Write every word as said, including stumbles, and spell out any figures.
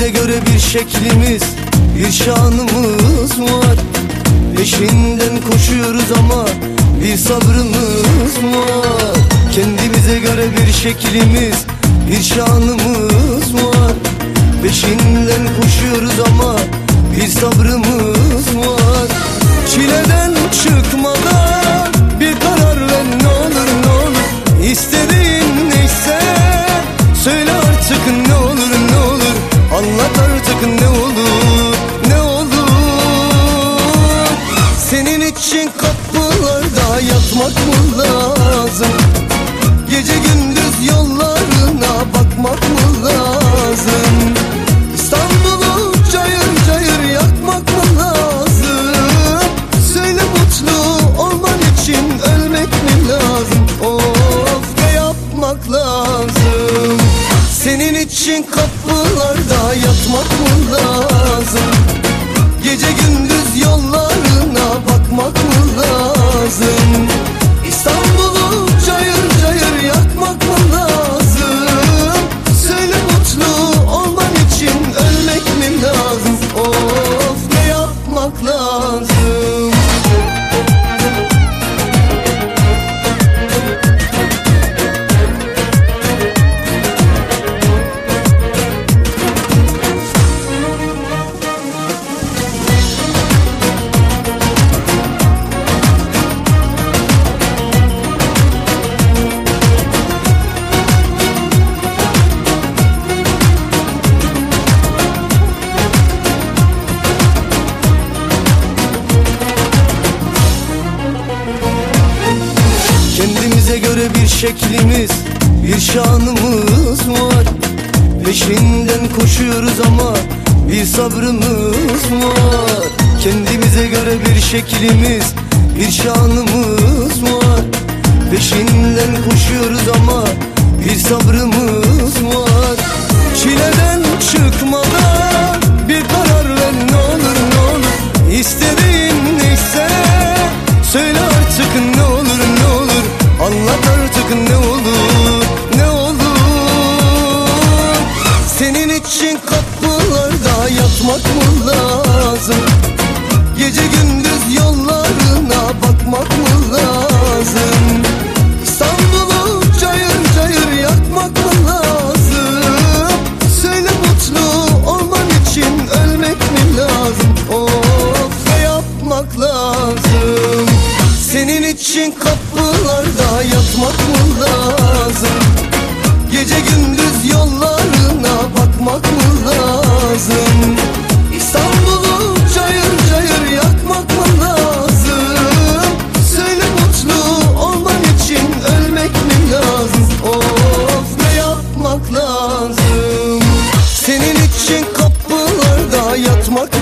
Kendimize göre bir şeklimiz, bir şanımız var. Peşinden koşuyoruz ama bir sabrımız var. Kendimize göre bir şeklimiz, bir şanımız var. Peşinden koşuyoruz ama bir sabrımız var. Çileden çıkmadan bir karar ver, ne olur ne olur. İstediğin neyse söyle artık, ne olur ne olur. Anlat artık, ne olur ne olur. Senin için kapılarda yatmak mı lazım? Gece gündüz yollarına bakmak mı lazım? İstanbul'u cayır cayır yakmak mı lazım? Söyle, mutlu olman için ölmek mi lazım? Of, ne yapmak lazım? Senin için kapılarda yatmak mı lazım? Gece gündüz yollarına bakmak mı lazım? İstanbul'u cayır cayır yakmak mı lazım? Söyle, mutlu olman için ölmek mi lazım? Of, ne yapmak lazım? Kendimize göre bir şeklimiz, bir şanımız var. Peşinden koşuyoruz ama bir sabrımız var. Kendimize göre bir şeklimiz, bir şanımız var. Peşinden koşuyoruz ama bir sabrımız var. Çileden çıkmadan bir karar ver, ne olur ne olur. İstediğin neyse söyle artık, ne olur ne olur. Anlat artık, ne olur ne olur. Senin için kapılarda yatmak mı lazım? Gece gündüz yollarına bakmak mı lazım? İstanbul'u cayır cayır yakmak mı lazım? Söyle, mutlu olman için ölmek mi lazım? Of, ne yapmak lazım? Senin için kapılarda yatmak mı lazım? Gece gündüz yollarına bakmak mı lazım? İstanbul'u cayır cayır yakmak mı lazım? Söyle, mutlu olman için ölmek mi lazım? Of, ne yapmak lazım? Senin için kapılarda yatmak